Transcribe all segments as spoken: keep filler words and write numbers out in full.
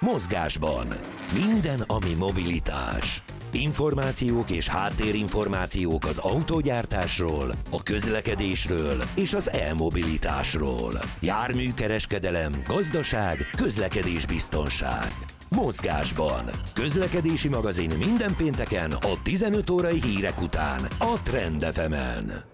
Mozgásban. Minden, ami mobilitás. Információk és háttérinformációk az autógyártásról, a közlekedésről és az e-mobilitásról. Járműkereskedelem, gazdaság, közlekedésbiztonság. Mozgásban. Közlekedési magazin minden pénteken a tizenöt órai hírek után a Trend ef emen.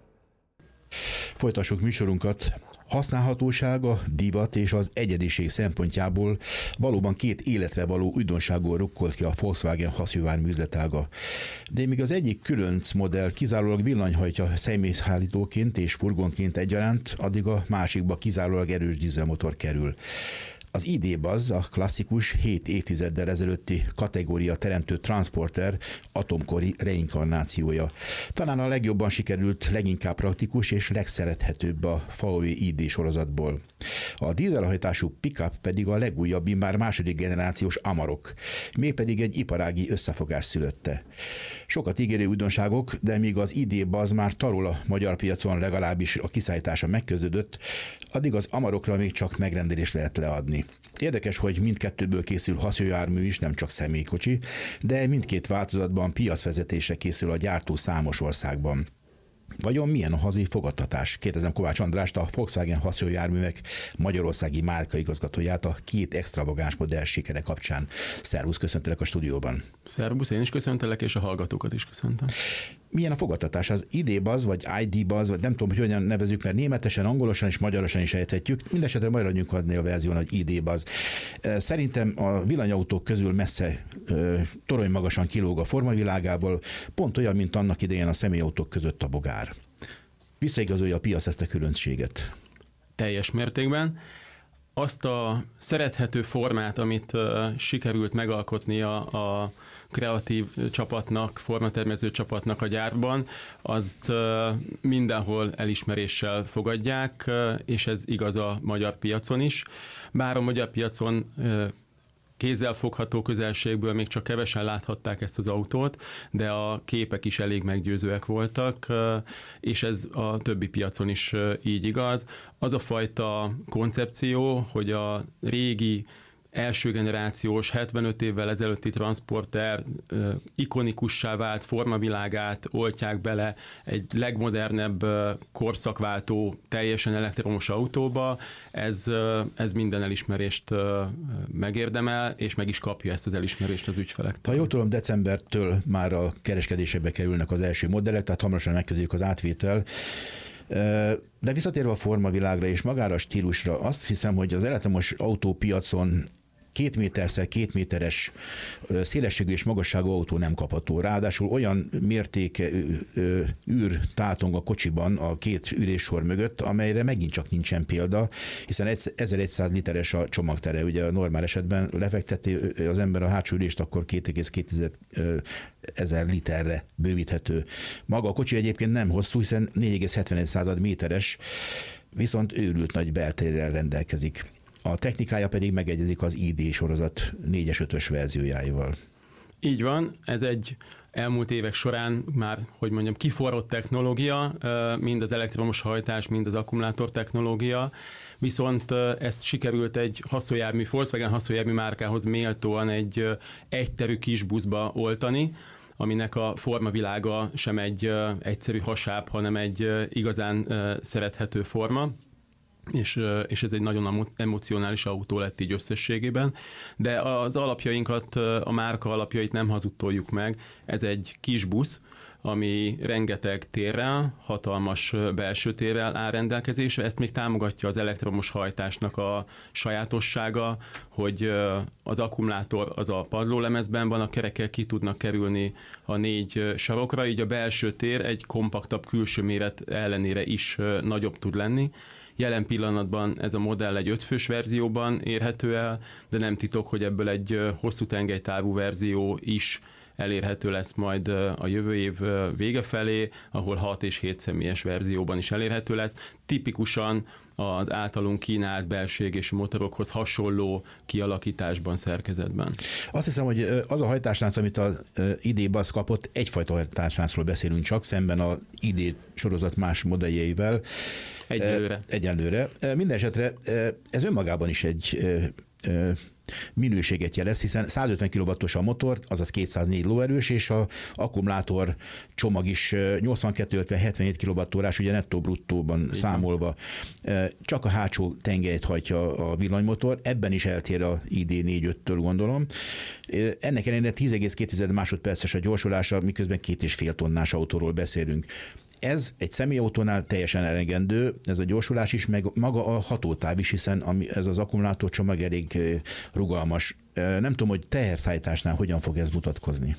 Folytassuk műsorunkat. Használhatósága, divat és az egyediség szempontjából valóban két életre való újdonságból rukkolt ki a Volkswagen haszonjármű üzletága. De még az egyik különc modell kizárólag villanyhajtja személyszállítóként és furgonként egyaránt, addig a másikba kizárólag erős dízelmotor kerül. Az i dé Buzz, a klasszikus hét évtizeddel ezelőtti kategória teremtő transporter atomkori reinkarnációja. Talán a legjobban sikerült, leginkább praktikus és legszerethetőbb a ef á vé i dé sorozatból. A dízelhajtású pickup pedig a legújabb, immár második generációs Amarok, mégpedig egy iparági összefogás szülötte. Sokat ígérő újdonságok, de míg az i dé Buzz már tarol a magyar piacon, legalábbis a kiszállítása megkezdődött, addig az Amarokra még csak megrendelést lehet leadni. Érdekes, hogy mindkettőből készül haszonjármű is, nem csak személykocsi, de mindkét változatban piacvezetésre készül a gyártó számos országban. Vajon milyen a hazai fogadtatás? Kérdezem Kovács Andrást, a Volkswagen haszonjárművek magyarországi márkaigazgatóját a két extravagáns modell sikere kapcsán. Szervusz, köszöntelek a stúdióban. Szervusz, én is köszöntelek, és a hallgatókat is köszöntöm. Milyen a fogadtatás? Az i dé Buzz, vagy i dé Buzz, vagy nem tudom, hogy hogyan nevezzük, mert németesen, angolosan és magyarosan is ejthetjük. Mindenesetre maradjunk adni a verzión, hogy i dé Buzz. Szerintem a villanyautók közül messze torony magasan kilóg a formavilágából, pont olyan, mint annak idején a személyautók között a bogár. Visszaigazolja a piac ezt a különbséget? Teljes mértékben. Azt a szerethető formát, amit uh, sikerült megalkotnia a kreatív csapatnak, formatermező csapatnak a gyárban, azt uh, mindenhol elismeréssel fogadják, uh, és ez igaz a magyar piacon is. Bár a magyar piacon uh, kézzelfogható közelségből még csak kevesen láthatták ezt az autót, de a képek is elég meggyőzőek voltak, és ez a többi piacon is így igaz. Az a fajta koncepció, hogy a régi első generációs, hetvenöt évvel ezelőtti transporter ikonikussá vált formavilágát oltják bele egy legmodernebb korszakváltó, teljesen elektromos autóba, ez, ez minden elismerést megérdemel, és meg is kapja ezt az elismerést az ügyfelektől. Ha jól tudom, decembertől már a kereskedésébe kerülnek az első modellek, tehát hamarosan megkezdődik az átvétel. De visszatérve a formavilágra és magára a stílusra, azt hiszem, hogy az elektromos autópiacon két méterszer két méteres szélességű és magasságú autó nem kapható. Ráadásul olyan mértéke űr tátong a kocsiban a két üléssor mögött, amelyre megint csak nincsen példa, hiszen ezerszáz literes a csomagtere. Ugye a normál esetben lefekteti az ember a hátsó ülést, akkor két egész két ezer literre bővíthető. Maga a kocsi egyébként nem hosszú, hiszen négy egész hetvenegy méteres, viszont őrült nagy beltérrel rendelkezik. A technikája pedig megegyezik az i dé sorozat négyes, ötös verziójáival. Így van, ez egy elmúlt évek során már, hogy mondjam, kiforrott technológia, mind az elektromos hajtás, mind az akkumulátor technológia, viszont ezt sikerült egy haszonjármű, Volkswagen haszonjármű márkához méltóan egy egyterű kis buszba oltani, aminek a formavilága sem egy egyszerű hasáb, hanem egy igazán szerethető forma. És, és ez egy nagyon emocionális autó lett így összességében, de az alapjainkat, a márka alapjait nem hazudtoljuk meg. Ez egy kis busz, ami rengeteg térrel, hatalmas belső térrel áll rendelkezésre. Ezt még támogatja az elektromos hajtásnak a sajátossága, hogy az akkumulátor az a padlólemezben van, a kerekek ki tudnak kerülni a négy sarokra, így a belső tér egy kompaktabb külső méret ellenére is nagyobb tud lenni. Jelen pillanatban ez a modell egy ötfős verzióban érhető el, de nem titok, hogy ebből egy hosszú tengelytávú verzió is elérhető lesz majd a jövő év vége felé, ahol hat és hét személyes verzióban is elérhető lesz. Tipikusan az általunk kínált belső égésű motorokhoz hasonló kialakításban, szerkezetben. Azt hiszem, hogy az a hajtáslánc, amit az i dé Buzz kapott, egyfajta hajtásláncról beszélünk csak, szemben az i dé sorozat más modelljeivel. Egyelőre. Egyelőre. Mindenesetre ez önmagában is egy minőséget jelez, hiszen száz ötven kilowattos a motor, azaz kétszáznégy lóerős, és a akkumulátor csomag is nyolcvankettő ötven hetvenhét kilowattórás, ugye nettó-bruttóban számolva. Csak a hátsó tengelyt hajtja a villanymotor, ebben is eltér a I D négy öttől gondolom. Ennek ellenére tíz egész két másodperces a gyorsulása, miközben két és fél tonnás autóról beszélünk. Ez egy személyautónál teljesen elegendő, ez a gyorsulás is, meg maga a hatótáv is, hiszen ez az akkumulátorcsomag elég rugalmas. Nem tudom, hogy teherszállításnál hogyan fog ez mutatkozni.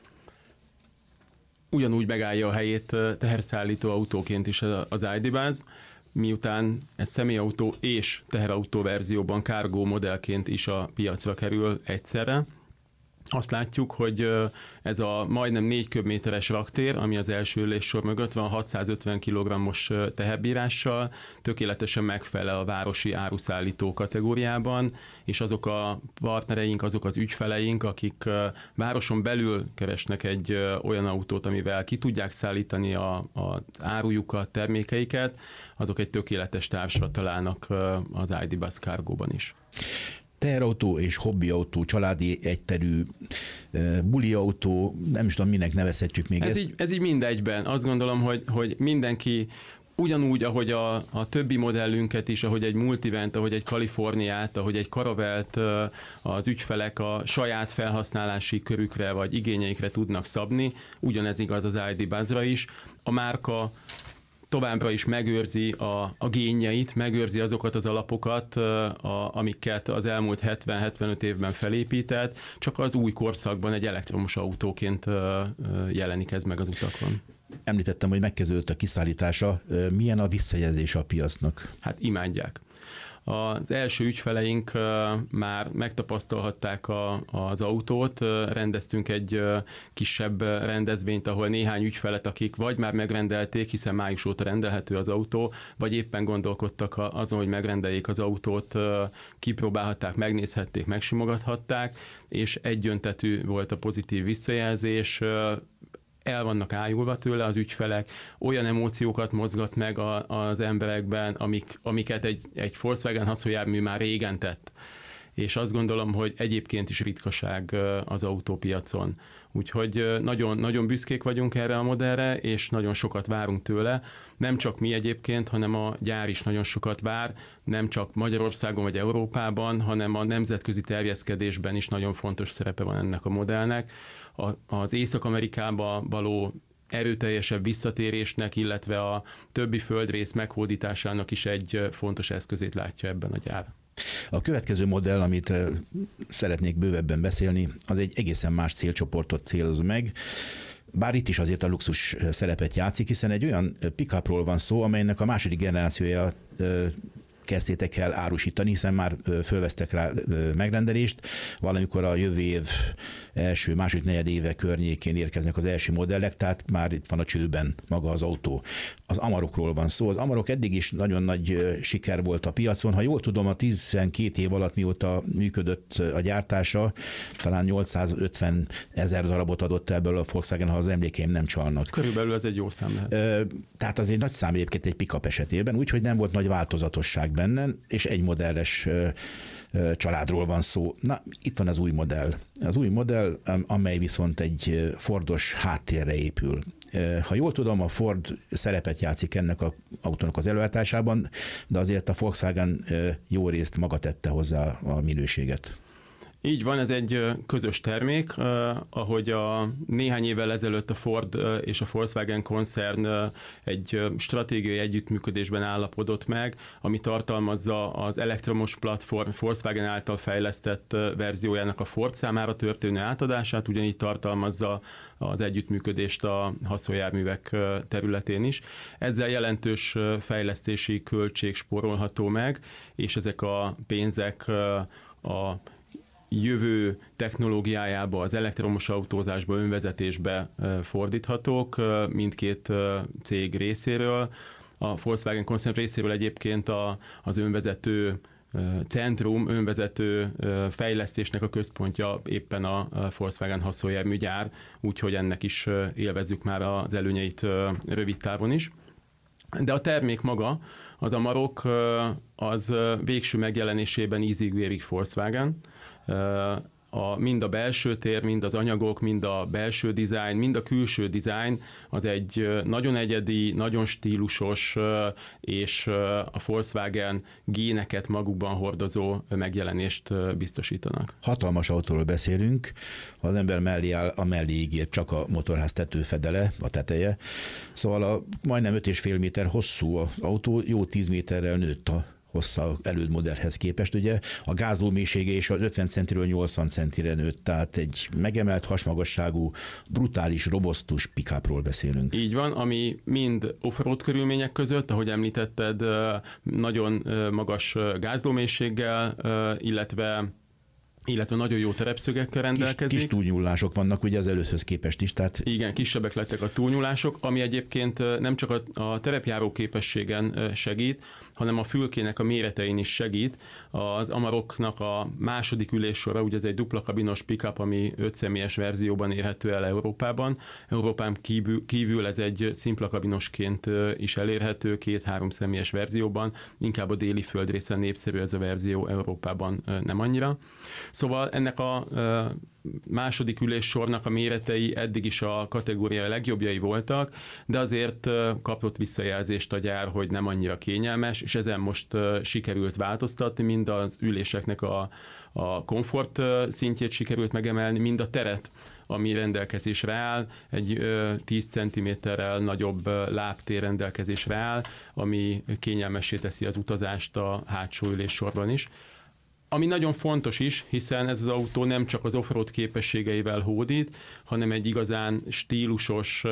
Ugyanúgy megállja a helyét teherszállító autóként is az i dé Buzz, miután ez személyautó és teherautó verzióban cargo modellként is a piacra kerül egyszerre. Azt látjuk, hogy ez a majdnem négy köbméteres raktér, ami az első üléssor mögött van, hatszázötven kilogrammos teherbírással, tökéletesen megfelel a városi áruszállító kategóriában, és azok a partnereink, azok az ügyfeleink, akik városon belül keresnek egy olyan autót, amivel ki tudják szállítani a, a árujukat, termékeiket, azok egy tökéletes társra találnak az i dé Buzz Cargo-ban is. Teherautó és hobbiautó, családi egyterű, buliautó, nem is tudom, minek nevezhetjük még ez ezt. Így, ez így mindegyben. Azt gondolom, hogy, hogy mindenki ugyanúgy, ahogy a, a többi modellünket is, ahogy egy Multivent, ahogy egy Kaliforniát, ahogy egy Caravelt az ügyfelek a saját felhasználási körükre vagy igényeikre tudnak szabni, ugyanez igaz az i dé Buzzra is. A márka továbbra is megőrzi a, a génjeit, megőrzi azokat az alapokat, a, amiket az elmúlt hetven-hetvenöt évben felépített, csak az új korszakban egy elektromos autóként jelenik ez meg az utakon. Említettem, hogy megkezdődött a kiszállítása. Milyen a visszajelzés a piacnak? Hát imádják. Az első ügyfeleink már megtapasztalhatták a, az autót, rendeztünk egy kisebb rendezvényt, ahol néhány ügyfelet, akik vagy már megrendelték, hiszen május óta rendelhető az autó, vagy éppen gondolkodtak azon, hogy megrendeljék az autót, kipróbálhatták, megnézhették, megsimogathatták, és egyöntetű volt a pozitív visszajelzés. El vannak ájulva tőle az ügyfelek, olyan emóciókat mozgat meg a, az emberekben, amik, amiket egy, egy Volkswagen haszonjármű már régen tett. És azt gondolom, hogy egyébként is ritkaság az autópiacon. Úgyhogy nagyon, nagyon büszkék vagyunk erre a modellre, és nagyon sokat várunk tőle. Nem csak mi egyébként, hanem a gyár is nagyon sokat vár, nem csak Magyarországon vagy Európában, hanem a nemzetközi terjeszkedésben is nagyon fontos szerepe van ennek a modellnek. Az Észak-Amerikába való erőteljesebb visszatérésnek, illetve a többi földrész meghódításának is egy fontos eszközét látja ebben a gyár. A következő modell, amit szeretnék bővebben beszélni, az egy egészen más célcsoportot céloz meg, bár itt is azért a luxus szerepet játszik, hiszen egy olyan pick-upról van szó, amelynek a második generációja kezdtétek el árusítani, hiszen már fölvesztek rá megrendelést. Valamikor a jövő év első, második negyed éve környékén érkeznek az első modellek, tehát már itt van a csőben maga az autó. Az Amarokról van szó. Az Amarok eddig is nagyon nagy siker volt a piacon. Ha jól tudom, a tizenkét év alatt, mióta működött a gyártása, talán nyolcszázötven ezer darabot adott ebből a Volkswagen, ha az emlékeim nem csalnak. Körülbelül ez egy jó szám lehet. Tehát az egy nagy szám egyébként egy pick-up esetében, úgyhogy nem volt nagy változatosság benne, és egy modelles családról van szó. Na, itt van az új modell. Az új modell, amely viszont egy Fordos háttérre épül. Ha jól tudom, a Ford szerepet játszik ennek az autónak az előállításában, de azért a Volkswagen jó részt maga tette hozzá a minőséget. Így van, ez egy közös termék, ahogy a néhány évvel ezelőtt a Ford és a Volkswagen koncern egy stratégiai együttműködésben állapodott meg, ami tartalmazza az elektromos platform Volkswagen által fejlesztett verziójának a Ford számára történő átadását, ugyanígy tartalmazza az együttműködést a haszonjárművek területén is. Ezzel jelentős fejlesztési költség spórolható meg, és ezek a pénzek a jövő technológiájába, az elektromos autózásba, önvezetésbe fordíthatók mindkét cég részéről. A Volkswagen koncern részéről egyébként a, az önvezető centrum, önvezető fejlesztésnek a központja éppen a Volkswagen haszonjárműgyár, úgyhogy ennek is élvezzük már az előnyeit rövid távon is. De a termék maga, az Amarok, az végső megjelenésében ízig vérig Volkswagen. A, mind a belső tér, mind az anyagok, mind a belső dizájn, mind a külső dizájn az egy nagyon egyedi, nagyon stílusos és a Volkswagen géneket magukban hordozó megjelenést biztosítanak. Hatalmas autóról beszélünk, ha az ember mellé áll, a mellé ígér csak a motorház tetőfedele, a teteje. Szóval a majdnem öt és fél méter hosszú az autó, jó tíz méterrel nőtt a hossza előd modellhez képest. Ugye a gázoló mélysége is az ötven centiről nyolcvan centire nőtt, tehát egy megemelt hasmagasságú, brutális, robosztus pick-upról beszélünk. Így van, ami mind off-road körülmények között, ahogy említetted, nagyon magas gázoló mélységgel, illetve illetve nagyon jó terepszögekkel rendelkezik. Kis, kis túlnyúlások vannak ugye az előzhöz képest is. Tehát... Igen, kisebbek lettek a túlnyúlások, ami egyébként nem csak a, a terepjáró képességen segít, hanem a fülkének a méretein is segít. Az Amaroknak a második üléssora, ugye ez egy dupla kabinos pick-up, ami öt személyes verzióban érhető el Európában. Európán kívül, kívül ez egy szimpla kabinosként is elérhető, két-három személyes verzióban. Inkább a déli földrészen népszerű ez a verzió, Európában nem annyira. Szóval ennek a második üléssornak a méretei eddig is a kategória legjobbjai voltak, de azért kapott visszajelzést a gyár, hogy nem annyira kényelmes, és ezen most sikerült változtatni, mind az üléseknek a, a komfort szintjét sikerült megemelni, mind a teret, ami rendelkezésre áll, egy tíz centiméterrel nagyobb lábtér rendelkezésre áll, ami kényelmessé teszi az utazást a hátsó üléssorban is. Ami nagyon fontos is, hiszen ez az autó nem csak az off-road képességeivel hódít, hanem egy igazán stílusos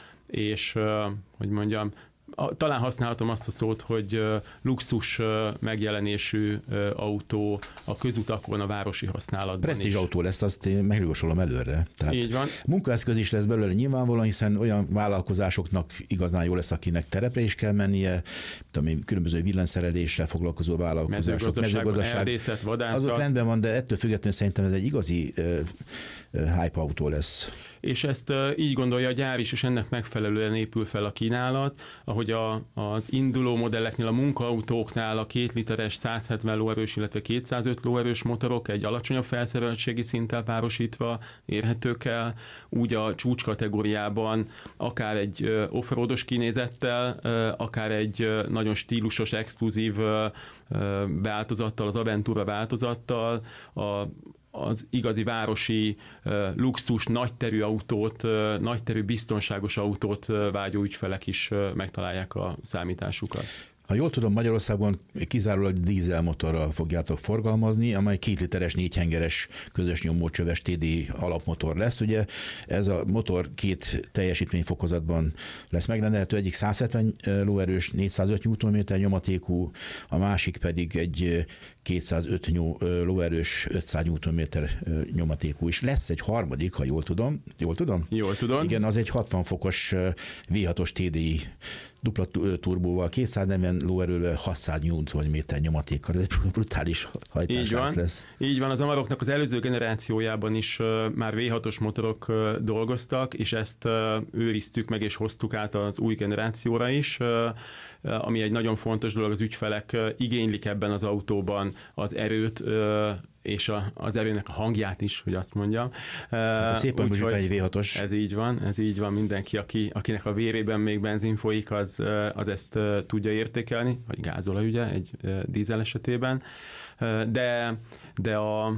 és, hogy mondjam, talán használhatom azt a szót, hogy luxus megjelenésű autó a közutakon, a városi használatban. Presztízs autó lesz, azt én megjósolom előre. Tehát így van. Munkaeszköz is lesz belőle nyilvánvalóan, hiszen olyan vállalkozásoknak igazán jó lesz, akinek terepre is kell mennie, tudom, különböző villanyszereléssel foglalkozó vállalkozások, mezőgazdaság, mezőgazdaság, erdészet, vadászat. Azok rendben van, de ettől függetlenül szerintem ez egy igazi uh, uh, hype autó lesz. És ezt így gondolja a gyár is, és ennek megfelelően épül fel a kínálat, ahogy a, az induló modelleknél, a munkaautóknál a két literes száz hetven lóerős, illetve kétszázöt lóerős motorok egy alacsonyabb felszereltségi szinttel párosítva érhetők el, úgy a csúcskategóriában akár egy off-roados kinézettel, akár egy nagyon stílusos, exkluzív változattal, az Aventura változattal, a az igazi városi luxus, nagyterű autót, nagyterű biztonságos autót vágyó ügyfelek is megtalálják a számításukat. Ha jól tudom, Magyarországon kizárólag dízelmotorral fogjátok forgalmazni, amely két literes, négyhengeres közös nyomócsöves té dé i alapmotor lesz. Ugye ez a motor két teljesítményfokozatban lesz megrendelhető, egyik száz hetven lóerős, négyszázöt newtonméter nyomatékú, a másik pedig egy kétszázöt lóerős, ötszáz newtonméter nyomatékú is. Lesz egy harmadik, ha jól tudom. Jól tudom? Jól tudom. Igen, az egy hatvan fokos vé hatos té dé i dupla turbóval, kétszáznegyven lóerővel, hatszáz newtonméter nyomatékkal. Ez egy brutális hajtáslász lesz. Így van, az Amaroknak az előző generációjában is már vé hatos motorok dolgoztak, és ezt őriztük meg és hoztuk át az új generációra is, ami egy nagyon fontos dolog, az ügyfelek igénylik ebben az autóban az erőt, és a, az erőnek a hangját is, hogy azt mondjam. Hát szépen mondjuk egy vé hatos. Ez így van, ez így van. Mindenki, aki, akinek a vérében még benzin folyik, az, az ezt tudja értékelni, vagy gázolaj ugye, egy dízel esetében. De, de a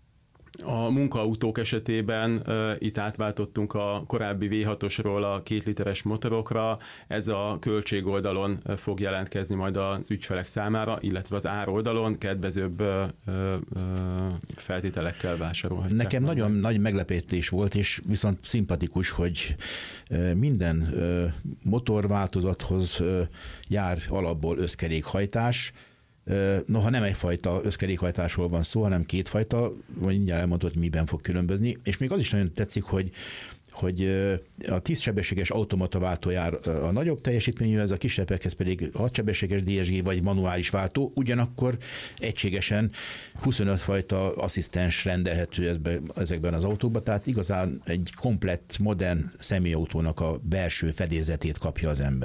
A munkaautók esetében uh, itt átváltottunk a korábbi vé hatosról a két literes motorokra, ez a költségoldalon uh, fog jelentkezni majd az ügyfelek számára, illetve az ároldalon kedvezőbb uh, uh, feltételekkel vásárolhatják. Nekem majd. Nagyon nagy meglepetés volt, és viszont szimpatikus, hogy uh, minden uh, motorváltozathoz uh, jár alapból összkerékhajtás. Noha nem egyfajta összkerékhajtásról van szó, hanem kétfajta, vagy mindjárt elmondod, hogy miben fog különbözni. És még az is nagyon tetszik, hogy hogy a tíz sebességes automata váltó jár a nagyobb teljesítményű, ez a kisebbekhez pedig hat sebességes dé es gé vagy manuális váltó, ugyanakkor egységesen huszonöt fajta asszisztens rendelhető ezekben az autókban, tehát igazán egy komplett, modern személyautónak a belső fedélzetét kapja az ember.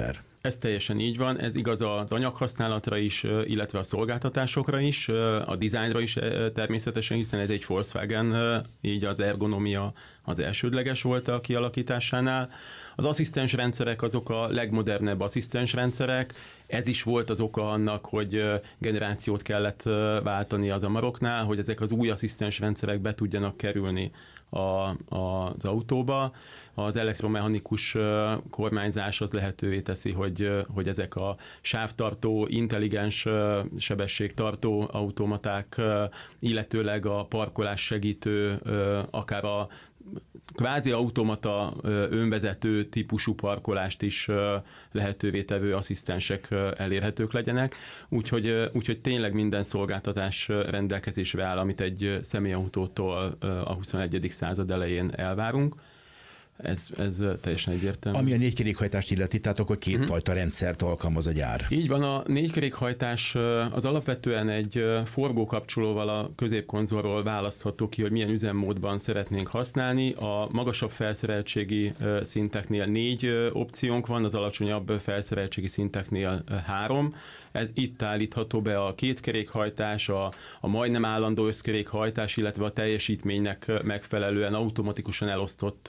Ez teljesen így van, ez igaz az anyaghasználatra is, illetve a szolgáltatásokra is, a dizájnra is természetesen, hiszen ez egy Volkswagen, így az ergonomia az elsődleges volt a kialakításánál. Az asszisztens rendszerek azok a legmodernebb asszisztens rendszerek, ez is volt az oka annak, hogy generációt kellett váltani az Amaroknál, hogy ezek az új asszisztens rendszerek be tudjanak kerülni a, a, az autóba. Az elektromechanikus kormányzás az lehetővé teszi, hogy, hogy ezek a sávtartó, intelligens sebességtartó automaták, illetőleg a parkolás segítő, akár a kvázi automata önvezető típusú parkolást is lehetővé tevő asszisztensek elérhetők legyenek. Úgyhogy, úgyhogy tényleg minden szolgáltatás rendelkezésre áll, amit egy személyautótól a huszonegyedik század elején elvárunk. Ez, ez teljesen egyértelmű. Ami a négykerékhajtást illeti, tehát akkor kétfajta hmm. rendszert alkalmaz a gyár. Így van, a négykerékhajtás az alapvetően egy forgókapcsolóval a középkonzolról választható ki, hogy milyen üzemmódban szeretnénk használni. A magasabb felszereltségi szinteknél négy opciónk van, az alacsonyabb felszereltségi szinteknél három. Ez itt állítható be a kétkerékhajtás, a, a majdnem állandó összkerékhajtás, illetve a teljesítménynek megfelelően automatikusan elosztott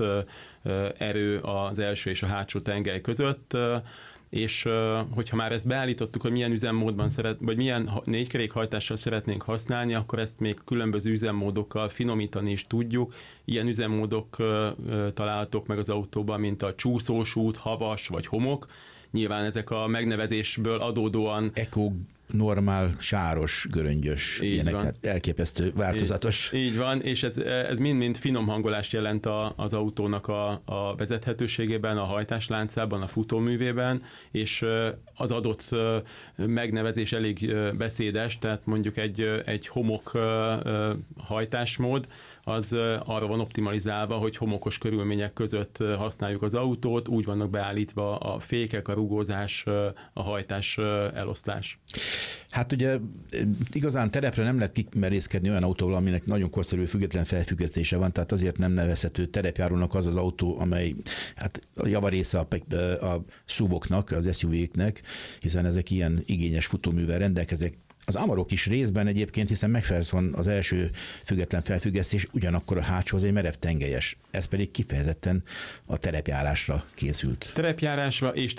erő az első és a hátsó tengely között, és hogyha már ezt beállítottuk, hogy milyen üzemmódban szeret, vagy milyen négykerékhajtással szeretnénk használni, akkor ezt még különböző üzemmódokkal finomítani is tudjuk. Ilyen üzemmódok találhatók meg az autóban, mint a csúszós út, havas vagy homok. Nyilván ezek a megnevezésből adódóan... Eko, normál, sáros, göröngyös, így ilyenek, van. hát elképesztő, változatos. Így, így van, és ez, ez mind-mind finom hangolást jelent a, az autónak a, a vezethetőségében, a hajtásláncában, a futóművében, és az adott megnevezés elég beszédes, tehát mondjuk egy, egy homok hajtásmód, az arra van optimalizálva, hogy homokos körülmények között használjuk az autót, úgy vannak beállítva a fékek, a rugózás, a hajtás elosztás. Hát ugye igazán terepre nem lehet kimerészkedni olyan autóval, aminek nagyon korszerű független felfüggesztése van, tehát azért nem nevezhető terepjárónak az az autó, amely hát a javarésze a, a es u voknak, az es u vé-knek, hiszen ezek ilyen igényes futóművel rendelkeznek. Az Amarok is részben egyébként, hiszen McPherson az első független felfüggesztés, ugyanakkor a hátsó az egy merev tengelyes. Ez pedig kifejezetten a terepjárásra készült. Terepjárásra és